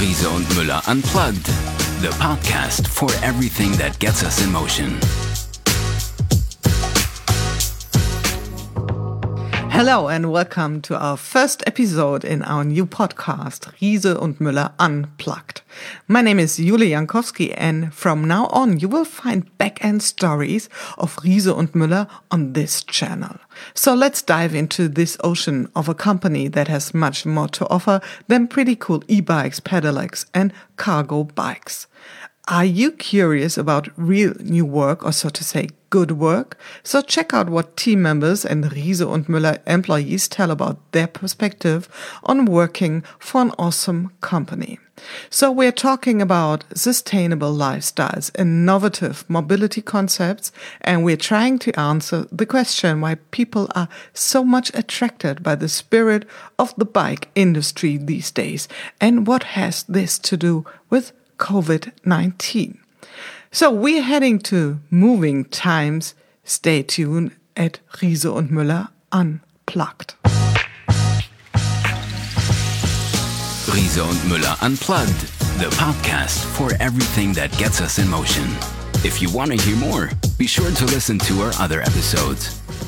Riese und Müller Unplugged, the podcast for everything that gets us in motion. Hello and welcome to our first episode in our new podcast, Riese und Müller Unplugged. My name is Julie Jankowski, and from now on you will find back-end stories of Riese und Müller on this channel. So let's dive into this ocean of a company that has much more to offer than pretty cool e-bikes, pedelecs and cargo bikes. Are you curious about real new work, or so to say, good work? So check out what team members and Riese und Müller employees tell about their perspective on working for an awesome company. So we're talking about sustainable lifestyles, innovative mobility concepts, and we're trying to answer the question why people are so much attracted by the spirit of the bike industry these days, and what has this to do with COVID-19. So we're heading to moving times. Stay tuned at Riese und Müller Unplugged. Riese und Müller Unplugged, the podcast for everything that gets us in motion. If you want to hear more, be sure to listen to our other episodes.